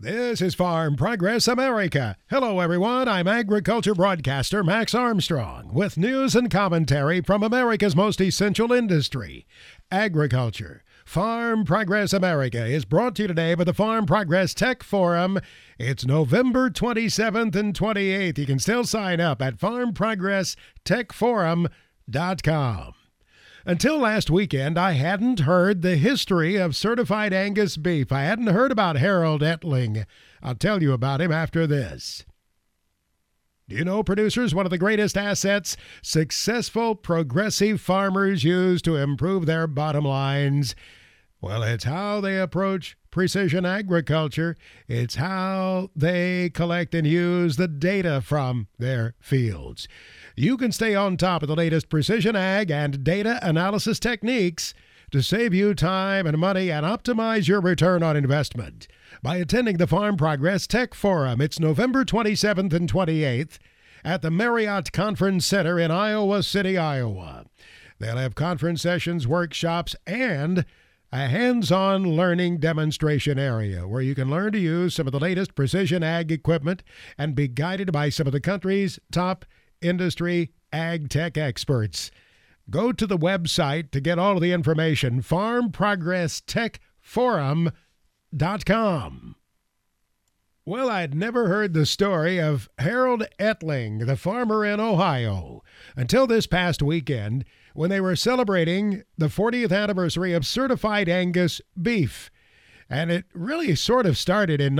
This is Farm Progress America. Hello, everyone. I'm agriculture broadcaster Max Armstrong with news and commentary from America's most essential industry, agriculture. Farm Progress America is brought to you today by the Farm Progress Tech Forum. It's November 27th and 28th. You can still sign up at farmprogresstechforum.com. Until last weekend, I hadn't heard the history of certified Angus beef. I hadn't heard about Harold Ettling. I'll tell you about him after this. Do you know, producers, one of the greatest assets successful progressive farmers use to improve their bottom lines? Well, it's how they approach precision agriculture. It's how they collect and use the data from their fields. You can stay on top of the latest precision ag and data analysis techniques to save you time and money and optimize your return on investment by attending the Farm Progress Tech Forum. It's November 27th and 28th at the Marriott Conference Center in Iowa City, Iowa. They'll have conference sessions, workshops, and a hands-on learning demonstration area where you can learn to use some of the latest precision ag equipment and be guided by some of the country's top industry ag tech experts. Go to the website to get all of the information, farmprogresstechforum.com. Well, I'd never heard the story of Harold Ettling, the farmer in Ohio, until this past weekend when they were celebrating the 40th anniversary of certified Angus beef. And it really sort of started in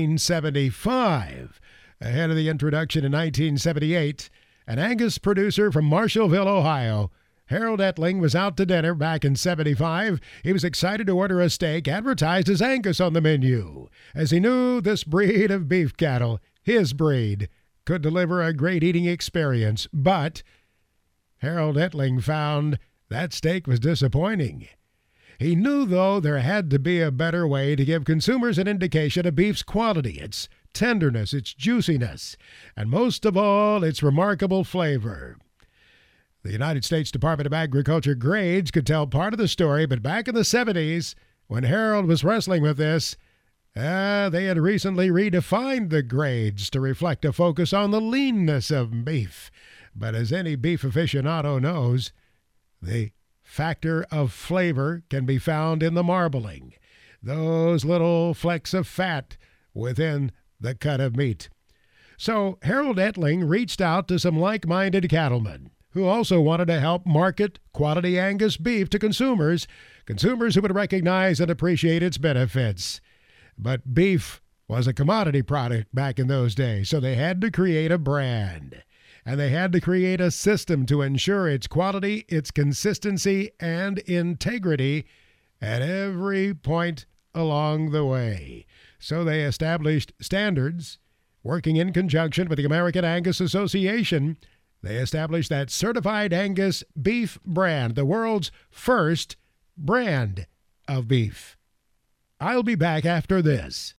1975. Ahead of the introduction in 1978, an Angus producer from Marshallville, Ohio, Harold Ettling, was out to dinner back in 75. He was excited to order a steak advertised as Angus on the menu, as he knew this breed of beef cattle, his breed, could deliver a great eating experience. But Harold Ettling found that steak was disappointing. He knew, though, there had to be a better way to give consumers an indication of beef's quality, its tenderness, its juiciness, and most of all, its remarkable flavor. The United States Department of Agriculture grades could tell part of the story, but back in the 70s, when Harold was wrestling with this, they had recently redefined the grades to reflect a focus on the leanness of beef. But as any beef aficionado knows, the factor of flavor can be found in the marbling, those little flecks of fat within the cut of meat. So Harold Ettling reached out to some like-minded cattlemen who also wanted to help market quality Angus beef to consumers who would recognize and appreciate its benefits. But beef was a commodity product back in those days, so they had to create a brand. And they had to create a system to ensure its quality, its consistency, and integrity at every point along the way. So they established standards. Working in conjunction with the American Angus Association, they established that certified Angus beef brand, the world's first brand of beef. I'll be back after this.